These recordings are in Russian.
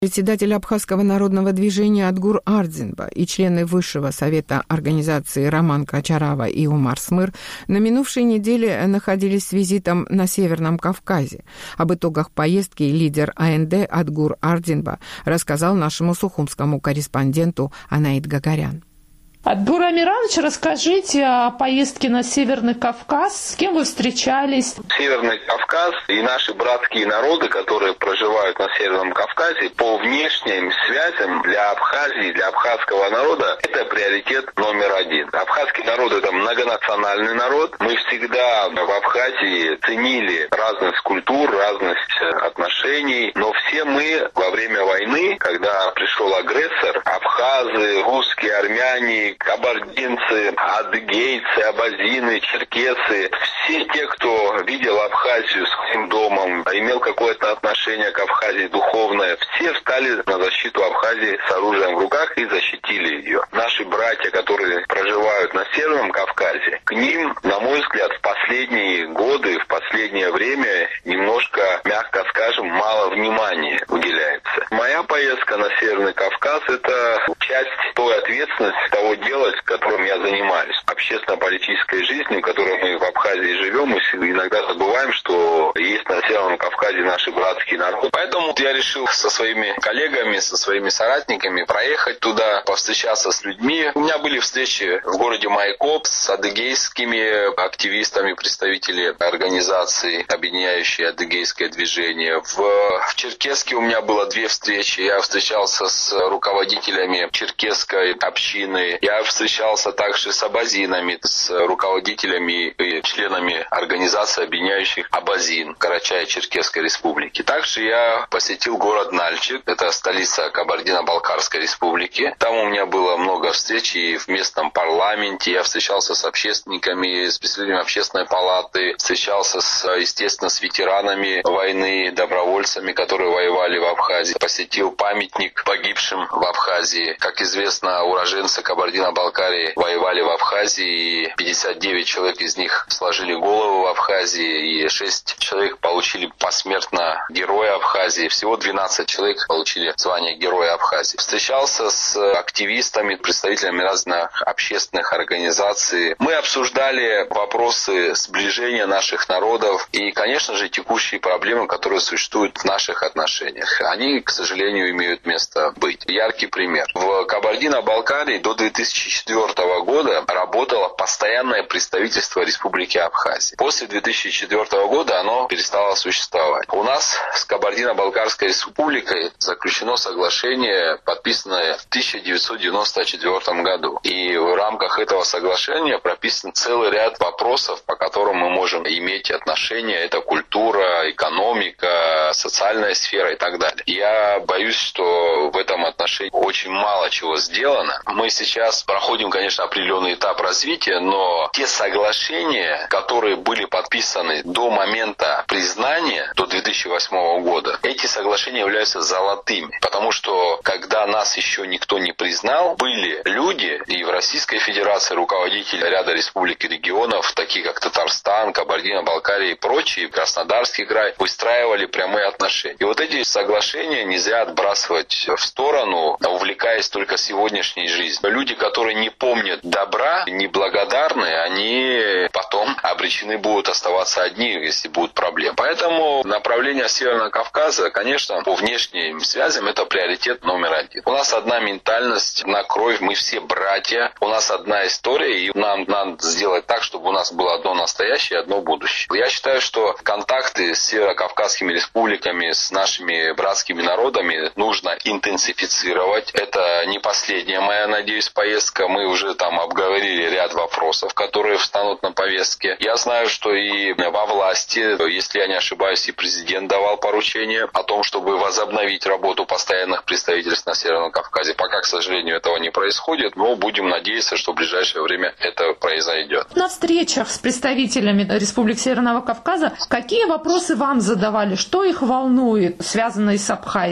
Председатель Абхазского народного движения Адгур Ардзинба и члены Высшего совета организации Роман Качарава и Умар Смыр на минувшей неделе находились с визитом на Северном Кавказе. Об итогах поездки лидер АНД Адгур Ардзинба рассказал нашему сухумскому корреспонденту Анаит Гагарян. Адгур Амирович, расскажите о поездке на Северный Кавказ. С кем вы встречались? Северный Кавказ и наши братские народы, которые проживают на Северном Кавказе, по внешним связям для Абхазии, для абхазского народа, это приоритет номер один. Абхазский народ – это многонациональный народ. Мы всегда в Абхазии ценили разность культур, разность отношений, но все мы во время войны, когда пришел агрессор, абхазы, русские, армяне, кабардинцы, адыгейцы, абазины, черкесы, все те, кто видел Абхазию своим домом, имел какое-то отношение к Абхазии духовное, все встали на защиту Абхазии с оружием в руках и защитили ее. Наши братья, которые проживают на Северном Кавказе, к ним, на мой взгляд, в последние годы, в последнее время немножко, мягко скажем, мало внимания уделяется. Моя поездка на Северный Кавказ – это часть той ответственности, того дела, которым я занимаюсь. Общественно-политической жизнью, в которой мы в Абхазии живем, мы иногда забываем, что есть на Северном Кавказе наши братские народы. Поэтому я решил со своими коллегами, со своими соратниками проехать туда, повстречаться с людьми. У меня были встречи в городе Майкоп с адыгейскими активистами, представителями организации, объединяющей адыгейское движение. В Черкесске у меня было 2 встречи. Я встречался с руководителями черкесской общины. Я встречался также с абазинами, с руководителями и членами организации, объединяющих абазин Карачаево-Черкесской республики. Также я посетил город Нальчик, это столица Кабардино-Балкарской республики. Там у меня было много встреч и в местном парламенте. Я встречался с общественниками, с представителями общественной палаты, встречался, естественно, с ветеранами войны, добровольцами, которые воевали в Абхазии. Посетил памятник погибшим в Абхазии. Как известно, уроженцы Кабардино-Балкарии воевали в Абхазии, и 59 человек из них сложили голову в Абхазии, и 6 человек получили посмертно Героя Абхазии. Всего 12 человек получили звание Героя Абхазии. Встречался с активистами, представителями разных общественных организаций. Мы обсуждали вопросы сближения наших народов и, конечно же, текущие проблемы, которые существуют в наших отношениях. Они, к сожалению, имеют место быть. Яркий пример. В Кабардино-Балкарии до 2004 года работало постоянное представительство Республики Абхазия. После 2004 года оно перестало существовать. У нас с Кабардино-Балкарской республикой заключено соглашение, подписанное в 1994 году. И в рамках этого соглашения прописан целый ряд вопросов, по которым мы можем иметь отношения. Это культура, экономика, социальная сфера и так далее. Я боюсь, что в этом отношении очень мало чего сделано. Мы сейчас проходим, конечно, определенный этап развития, но те соглашения, которые были подписаны до момента признания, до 2008 года, эти соглашения являются золотыми. Потому что, когда нас еще никто не признал, были люди и в Российской Федерации, руководители ряда республик и регионов, такие как Татарстан, Кабардино-Балкария и прочие, Краснодарский край, выстраивали прямые отношения. И вот эти соглашения нельзя отбрасывать в сторону, увлекаясь только сегодняшней жизнью. Люди, которые не помнят добра, неблагодарны, они потом обречены будут оставаться одни, если будут проблемы. Поэтому направление Северного Кавказа, конечно, по внешним связям это приоритет номер один. У нас одна ментальность, одна кровь, мы все братья, у нас одна история, и нам надо сделать так, чтобы у нас было одно настоящее и одно будущее. Я считаю, что контакты с северокавказскими республиками, с нашими братскими народами нужно интенсифицировать. Это не последняя моя, надеюсь, поездка. Мы уже там обговорили ряд вопросов, которые встанут на повестке. Я знаю, что и во власти, если я не ошибаюсь, и президент давал поручение о том, чтобы возобновить работу постоянных представительств на Северном Кавказе. Пока, к сожалению, этого не происходит, но будем надеяться, что в ближайшее время это произойдет. На встречах с представителями Республик Северного Кавказа какие вопросы вам задавали? Что их волнует, связанные с Абхазией? Они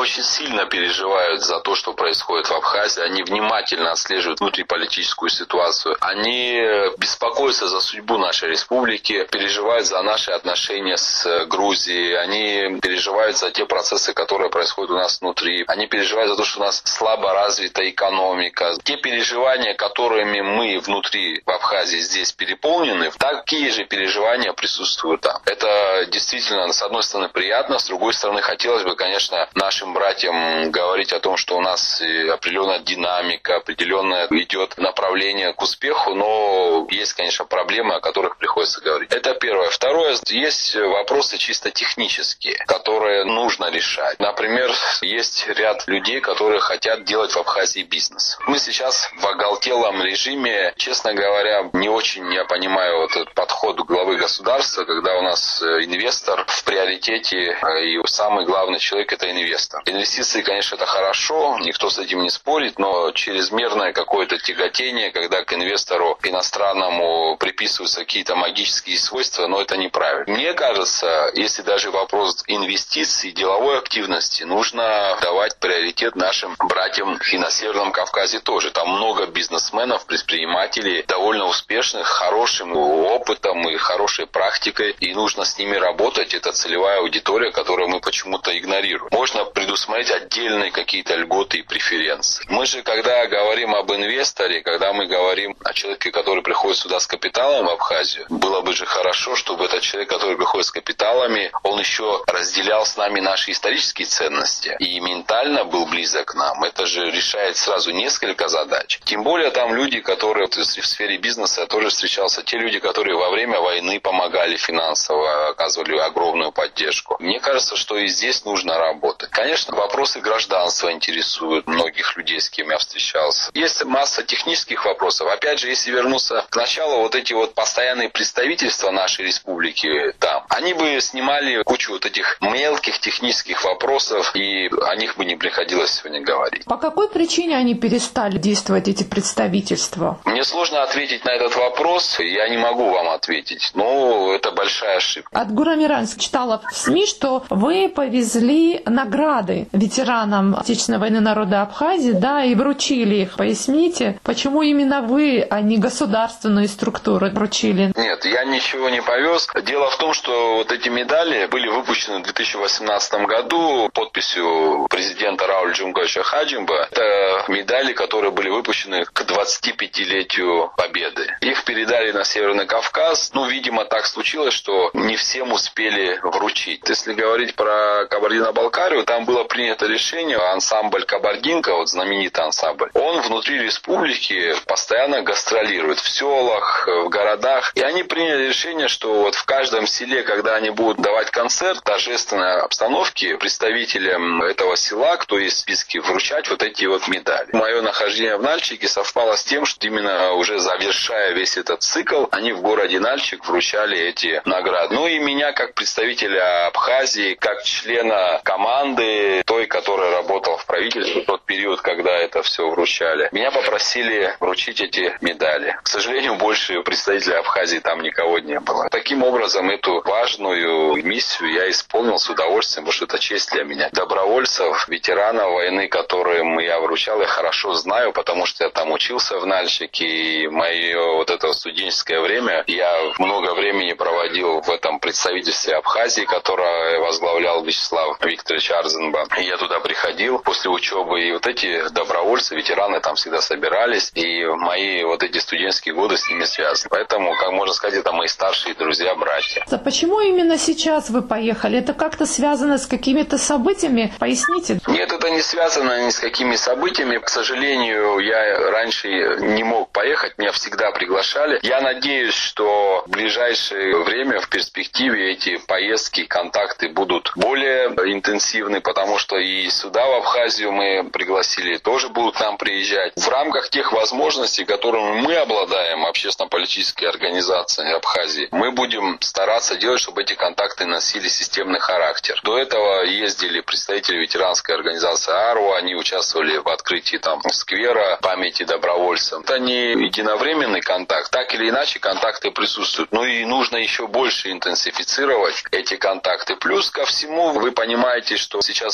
очень сильно переживают за то, что происходит в Абхазии. Они внимательно отслеживают внутриполитическую ситуацию. Они беспокоятся за судьбу нашей республики, переживают за наши отношения с Грузией. Они переживают за те процессы, которые происходят у нас внутри. Они переживают за то, что у нас слабо развита экономика. Те переживания, которыми мы внутри в Абхазии здесь переполнены, такие же переживания присутствуют там. Это действительно, с одной стороны, приятно, с другой стороны, хотелось бы, конечно, нашим братьям говорить о том, что у нас определенная динамика, определенное идет направление к успеху, но есть, конечно, проблемы, о которых приходится говорить. Это первое. Второе, есть вопросы чисто технические, которые нужно решать. Например, есть ряд людей, которые хотят делать в Абхазии бизнес. Мы сейчас в оголтелом режиме, честно говоря, не очень я понимаю вот этот подход главы государства, когда у нас инвестор в приоритете, и самый главный человек – это инвестор. Инвестиции, конечно, это хорошо, никто с этим не спорит, но чрезмерное какое-то тяготение, когда к инвестору иностранному приписываются какие-то магические свойства, но это неправильно. Мне кажется, если даже вопрос инвестиций, деловой активности, нужно давать приоритет нашим братьям и на Северном Кавказе тоже. Там много бизнесменов, предпринимателей, довольно успешных, хорошим опытом и хорошей практикой, и нужно с ними работать. Это целевая аудитория, которую мы почему-то игнорируем. Можно предусмотреть отдельные какие-то льготы и преференции. Мы же, когда говорим об инвесторе, когда мы говорим о человеке, который приходит сюда с капиталом в Абхазию, было бы же хорошо, чтобы этот человек, который приходит с капиталами, он еще разделял с нами наши исторические ценности и ментально был близок к нам. Это же решает сразу несколько задач. Тем более там люди, которые в сфере бизнеса, я тоже встречался, те люди, которые во время войны помогали финансово, оказывали огромную поддержку. Мне кажется, что и здесь нужно работать. Конечно, вопросы гражданства интересуют многих людей, с кем я встречался. Есть масса технических вопросов. Опять же, если вернуться к началу, вот эти вот постоянные представительства нашей республики там, они бы снимали кучу вот этих мелких технических вопросов, и о них бы не приходилось сегодня говорить. По какой причине они перестали действовать, эти представительства? Мне сложно ответить на этот вопрос, я не могу вам ответить, но это большая ошибка. Адгур Амиран читала в СМИ, что вы повезли награды ветеранам Отечественной войны народа Абхазии, да, и вручили их. Поясните, почему именно вы, а не государственные структуры вручили? Нет, я ничего не повез. Дело в том, что вот эти медали были выпущены в 2018 году подписью президента Рауля Джумговича Хаджимба. Это медали, которые были выпущены к 25-летию Победы. Их передали на Северный Кавказ. Видимо, так случилось, что не всем успели вручить. Если говорить про Кабардино-Балкарию, там было принято решение, ансамбль «Кабардинка», вот знаменитый ансамбль, он внутри республики постоянно гастролирует в селах, в городах. И они приняли решение, что вот в каждом селе, когда они будут давать концерт в торжественной обстановке, представителям этого села, кто есть в списке, вручать вот эти вот медали. Мое нахождение в Нальчике совпало с тем, что именно уже завершая весь этот цикл, они в городе Нальчик вручали эти награды. И меня, как представителя Абхазии, как члена команды, той, которая работала в правительстве в тот период, когда это все вручали, меня попросили вручить эти медали. К сожалению, больше представителей Абхазии там никого не было. Таким образом, эту важную миссию я исполнил с удовольствием, потому что это честь для меня. Добровольцев, ветеранов войны, которым я вручал, я хорошо знаю, потому что я там учился в Нальчике, и мое вот это студенческое время, я много времени проводил в этом представительстве Абхазии, которое возглавлял Вячеслав Викторович Арзенба. И я туда приходил после учебы, и вот эти добровольцы, ветераны там всегда собирались, и мои вот эти студенческие годы с ними связаны. Поэтому, как можно сказать, это мои старшие друзья, братья. А почему именно сейчас вы поехали? Это как-то связано с какими-то событиями? Поясните. Нет, это не связано ни с какими событиями. К сожалению, я раньше не мог поехать, меня всегда приглашали. Я надеюсь, что в ближайшее время, в перспективе, эти поездки, контакты будут более интенсивны, потому что и сюда, в Абхазию, мы пригласили, тоже будут к нам приезжать. В рамках тех возможностей, которыми мы обладаем, общественно-политические организации Абхазии, мы будем стараться делать, чтобы эти контакты носили системный характер. До этого ездили представители ветеранской организации АРУ, они участвовали в открытии там сквера памяти добровольцам. Это не единовременный контакт, так или иначе контакты присутствуют. И нужно еще больше интенсифицировать эти контакты. Плюс ко всему, вы понимаете, что сейчас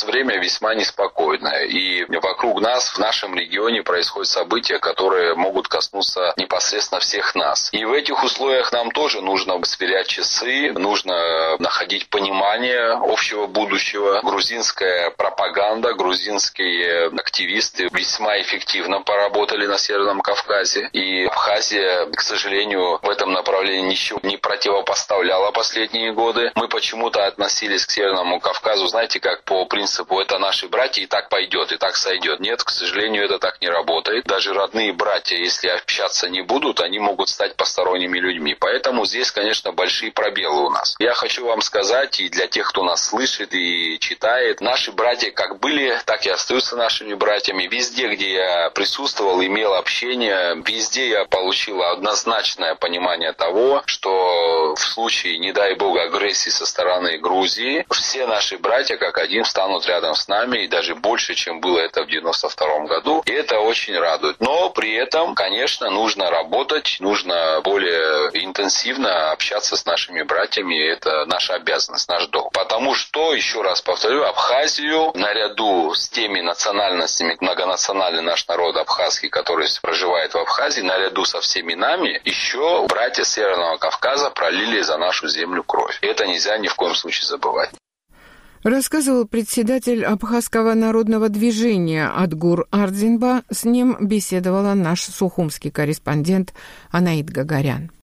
сейчас время весьма неспокойное. И вокруг нас, в нашем регионе, происходят события, которые могут коснуться непосредственно всех нас. И в этих условиях нам тоже нужно сверять часы, нужно находить понимание общего будущего. Грузинская пропаганда, грузинские активисты весьма эффективно поработали на Северном Кавказе. И Абхазия, к сожалению, в этом направлении ничего не противопоставляла последние годы. Мы почему-то относились к Северному Кавказу, знаете, как по принципу «это наши братья, и так пойдет, и так сойдет». Нет, к сожалению, это так не работает. Даже родные братья, если общаться не будут, они могут стать посторонними людьми. Поэтому здесь, конечно, большие пробелы у нас. Я хочу вам сказать, и для тех, кто нас слышит и читает, наши братья как были, так и остаются нашими братьями. Везде, где я присутствовал, имел общение, везде я получил однозначное понимание того, что в случае, не дай бог, агрессии со стороны Грузии, все наши братья как один встанут рядом с нами, и даже больше, чем было это в 92 году. И это очень радует. Но при этом, конечно, нужно работать, нужно более интенсивно общаться с нашими братьями. Это наша обязанность, наш долг. Потому что, еще раз повторю, Абхазию наряду с теми национальностями, многонациональный наш народ абхазский, который проживает в Абхазии, наряду со всеми нами, еще братья Северного Кавказа пролили за нашу землю кровь. Это нельзя ни в коем случае забывать. Рассказывал председатель Абхазского народного движения Адгур Ардзинба. С ним беседовала наш сухумский корреспондент Анаит Гагарян.